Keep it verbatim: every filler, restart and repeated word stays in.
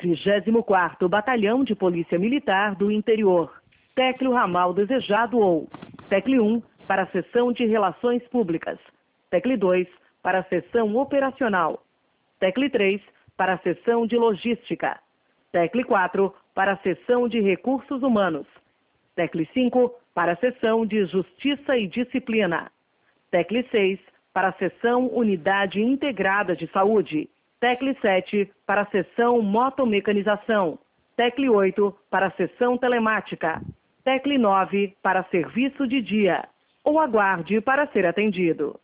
trigésimo quarto Batalhão de Polícia Militar do Interior. Tecle Ramal Desejado ou Tecle um para a Seção de Relações Públicas. Tecle dois para a Seção Operacional. Tecle três para a Seção de Logística. Tecle quatro para a Seção de Recursos Humanos. Tecle cinco para a Seção de Justiça e Disciplina. Tecle seis para a Seção Unidade Integrada de Saúde. Tecle sete para a Seção Motomecanização. Tecle oito para a Seção Telemática. Tecle nove para Serviço de Dia. Ou aguarde para ser atendido.